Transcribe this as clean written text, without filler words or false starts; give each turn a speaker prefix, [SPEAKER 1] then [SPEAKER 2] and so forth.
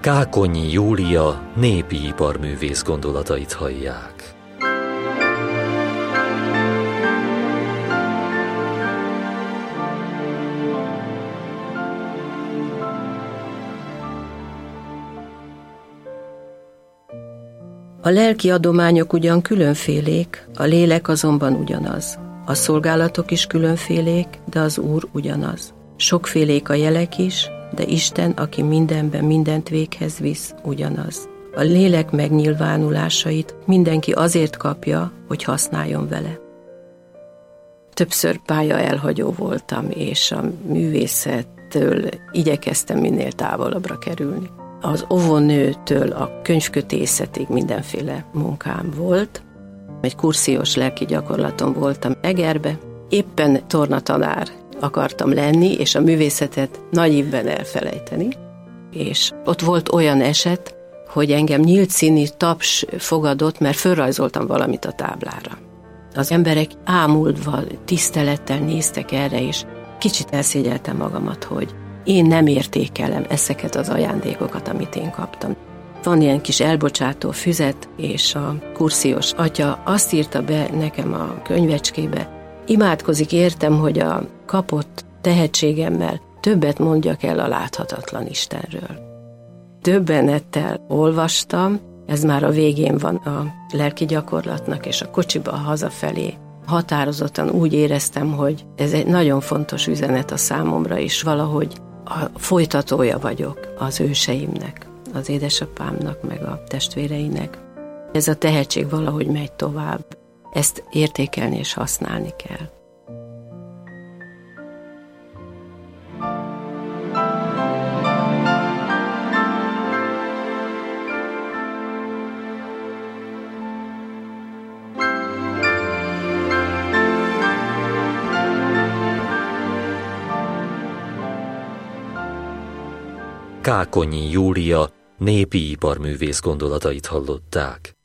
[SPEAKER 1] Kákonyi Júlia népi iparművész gondolatait hallják.
[SPEAKER 2] A lelki adományok ugyan különfélék, a lélek azonban ugyanaz. A szolgálatok is különfélék, de az Úr ugyanaz. Sokfélék a jelek is, de Isten, aki mindenben mindent véghez visz, ugyanaz. A lélek megnyilvánulásait mindenki azért kapja, hogy használjon vele. Többször pályaelhagyó voltam, és a művészettől igyekeztem minél távolabbra kerülni. Az óvónőtől a könyvkötészetig mindenféle munkám volt. Egy kurszíos lelki gyakorlaton voltam Egerbe. Éppen tornatanár akartam lenni, és a művészetet nagy ívben elfelejteni. És ott volt olyan eset, hogy engem nyílt színű taps fogadott, mert fölrajzoltam valamit a táblára. Az emberek ámulva, tisztelettel néztek erre, és kicsit elszégyeltem magamat, hogy én nem értékelem ezeket az ajándékokat, amit én kaptam. Van ilyen kis elbocsátó füzet, és a kurszíos atya azt írta be nekem a könyvecskébe, imádkozik értem, hogy a kapott tehetségemmel többet mondjak el a láthatatlan Istenről. Döbbenettel olvastam, ez már a végén van a lelki gyakorlatnak, és a kocsiba hazafelé határozottan úgy éreztem, hogy ez egy nagyon fontos üzenet a számomra is, valahogy a folytatója vagyok az őseimnek, az édesapámnak, meg a testvéreinek. Ez a tehetség valahogy megy tovább. Ezt értékelni és használni kell.
[SPEAKER 1] Kákonyi Júlia népi iparművész gondolatait hallották.